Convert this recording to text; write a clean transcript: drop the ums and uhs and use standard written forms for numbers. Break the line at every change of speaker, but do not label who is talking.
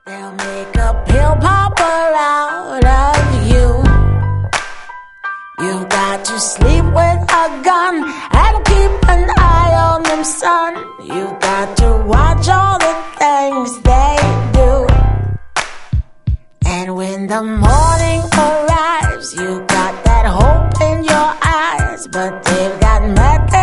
They'll make a pill popper out of you. You got to sleep with a gun and keep an eye on them, son. You got to watch all the things they do. And when the morning arrives, you got that hope in your eyes, but they've got methods